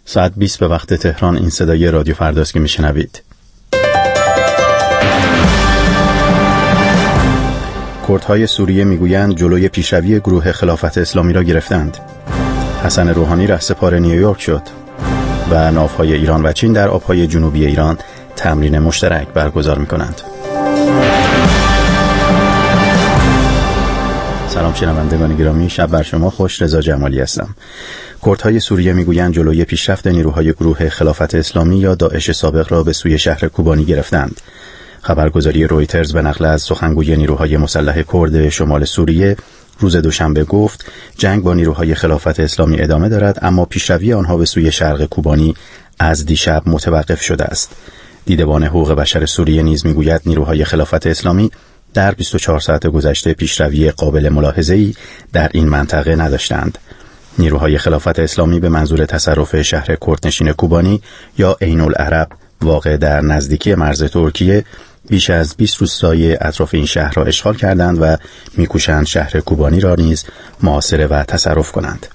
ساعت 20 به وقت تهران. این صدای رادیو فرداست که میشنوید. کردهای سوریه میگویند جلوی پیشروی گروه خلافت اسلامی را گرفتند. حسن روحانی رهسپار نیویورک شد و ناوهای ایران و چین در آبهای جنوبی ایران تمرین مشترک برگزار میکنند. سلام شنوندگان گرامی، شب بر شما خوش. رضا جمالی هستم. کردهای سوریه میگویند جلوی پیشرفت نیروهای گروه خلافت اسلامی یا داعش سابق را به سوی شهر کوبانی گرفتند. خبرگزاری رویترز به نقل از سخنگوی نیروهای مسلح کرد شمال سوریه روز دوشنبه گفت جنگ با نیروهای خلافت اسلامی ادامه دارد، اما پیشروی آنها به سوی شرق کوبانی از دیشب متوقف شده است. دیدبان حقوق بشر سوریه نیز میگوید نیروهای خلافت اسلامی در 24 ساعت گذشته پیشروی قابل ملاحظه‌ای در این منطقه نداشتند. نیروهای خلافت اسلامی به منظور تصرف شهر کردنشین کوبانی یا عین العرب واقع در نزدیکی مرز ترکیه بیش از 20 روستای اطراف این شهر را اشغال کردند و می‌کوشند شهر کوبانی را نیز محاصره و تصرف کنند.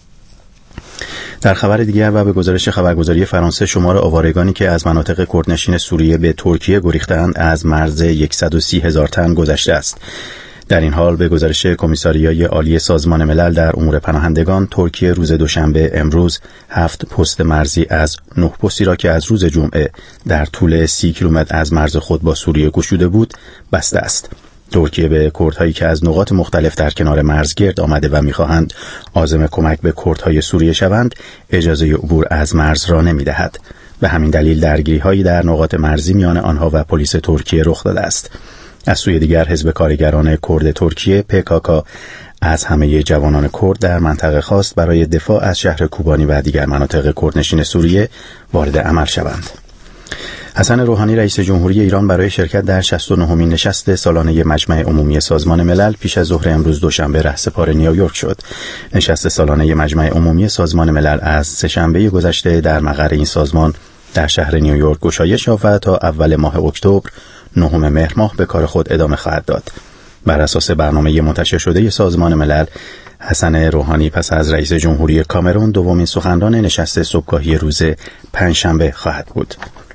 در خبر دیگر و به گزارش خبرگزاری فرانسه، شمار آوارگانی که از مناطق کردنشین سوریه به ترکیه گریختند از مرز 130,000 تن گذشته است. در این حال به گزارش کمیساریای عالی سازمان ملل در امور پناهندگان، ترکیه روز دوشنبه امروز 7 پست مرزی از 9 پستی را که از روز جمعه در طول 30 کیلومتر از مرز خود با سوریه گشوده بود بسته است. ترکیه به کردهایی که از نقاط مختلف در کنار مرز گرد آمده و می‌خواهند عازم کمک به کردهای سوریه شوند اجازه عبور از مرز را نمی‌دهد. به همین دلیل درگیری‌هایی در نقاط مرزی میان آنها و پلیس ترکیه رخ داده است. از سوی دیگر حزب کارگران کرد ترکیه PKK از همه جوانان کرد در منطقه خواست برای دفاع از شهر کوبانی و دیگر مناطق کردنشین سوریه وارد عمل شوند. حسن روحانی رئیس جمهوری ایران برای شرکت در 69مین نشست سالانه مجمع عمومی سازمان ملل پیش از ظهر امروز دوشنبه رهسپار نیویورک شد. نشست سالانه مجمع عمومی سازمان ملل از سه‌شنبه گذشته در مقر این سازمان در شهر نیویورک گشایش یافت و تا اول ماه اکتبر 9 مهر ماه به کار خود ادامه خواهد داد. بر اساس برنامه منتشر شده سازمان ملل، حسن روحانی پس از رئیس جمهوری کامرون دومین سخنران نشست صبحگاهی روز پنجشنبه خواهد بود.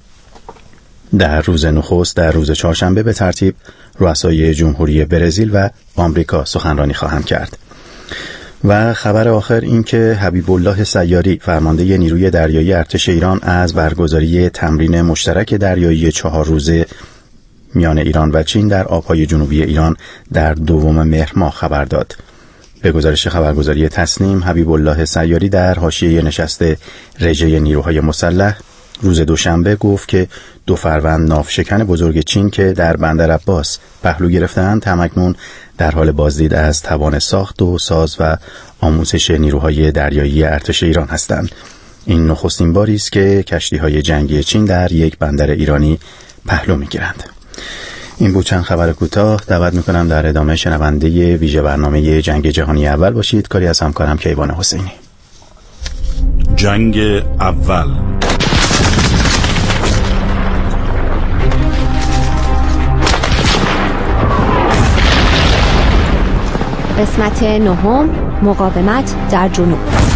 در روز نخست در روز چهارشنبه به ترتیب رؤسای جمهوری برزیل و آمریکا سخنرانی خواهند کرد. و خبر آخر این که حبیب الله سیاری فرمانده نیروی دریایی ارتش ایران از برگزاری تمرین مشترک دریایی 4 روزه میان ایران و چین در آبهای جنوبی ایران در 2 مهر ماه خبر داد. به گزارش خبرگزاری تسنیم، حبیب الله سیاری در حاشیه نشست رژه نیروهای مسلح روز دوشنبه گفت که 2 فروند ناوشکن بزرگ چین که در بندر عباس پهلو گرفتند همکنون در حال بازدید از توان ساخت و ساز و آموزش نیروهای دریایی ارتش ایران هستند. این نخستین باری است که کشتی‌های جنگی چین در یک بندر ایرانی پهلو می‌گیرند. این بود چند خبر کوتاه. دعوت می‌کنم در ادامه شنونده ویژه برنامه جنگ جهانی اول باشید. کاری از همکارم کیوان حسینی. جنگ اول. قسمت 9، مقاومت در جنوب.